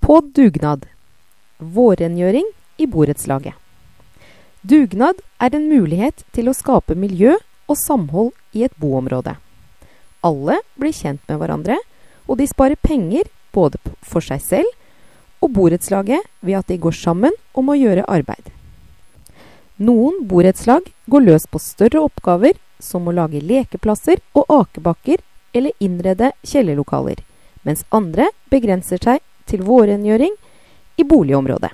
På dugnad. Vårrengjøring i borettslaget. Dugnad er en mulighet til å skape miljø og samhold i et boområde. Alle blir kjent med hverandre, og de sparer penger både for seg selv og borettslaget ved at de går sammen om å gjøre arbeid. Noen borettslag går løs på større oppgaver som å lage lekeplasser og akebakker eller innrede kjellerlokaler, mens andre begrenser seg til vårrengjøring i boligområdet.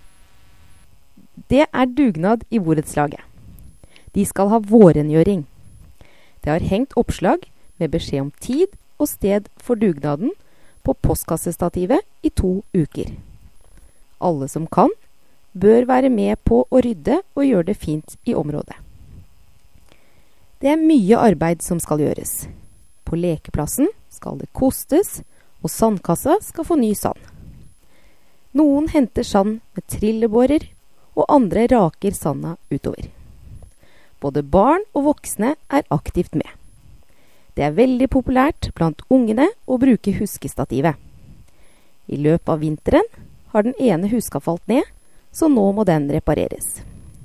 Det er dugnad i borettslaget. De skal ha vårrengjøring. Det har hengt oppslag med beskjed om tid og sted for dugnaden på postkassestativet i 2 uker. Alle som kan, bør være med på å rydde og gjøre det fint i området. Det er mye arbeid som skal gjøres. På lekeplassen skal det kostes, og sandkassa skal få ny sand. Noen henter sand med trillebårer, og andre raker sanda utover. Både barn og voksne er aktivt med. Det er veldig populært blant ungene å bruke huskestativet. I løpet av vinteren har den ene huska falt ned, så nå må den repareres.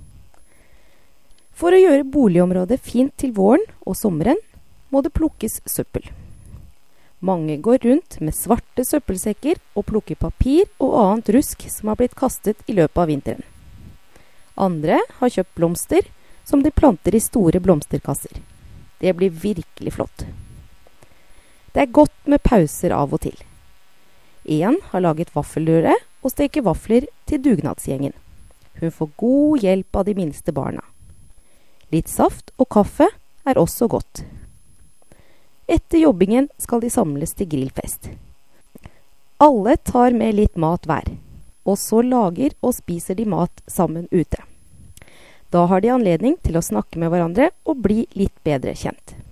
For å gjøre boligområdet fint til våren og sommeren, må det plukkes søppel. Mange går rundt med svarte søppelsekker og plukker papir og annet rusk som har blitt kastet i løpet av vinteren. Andre har kjøpt blomster som de planter i store blomsterkasser. Det blir virkelig flott. Det er godt med pauser av og til. En har laget vaffelrøre og steker vafler til dugnadsgjengen. Hun får god hjelp av de minste barna. Litt saft og kaffe er også godt. Etter jobbingen skal de samles til grillfest. Alle tar med litt mat hver, og så lager og spiser de mat sammen ute. Da har de anledning til å snakke med hverandre og bli litt bedre kjent.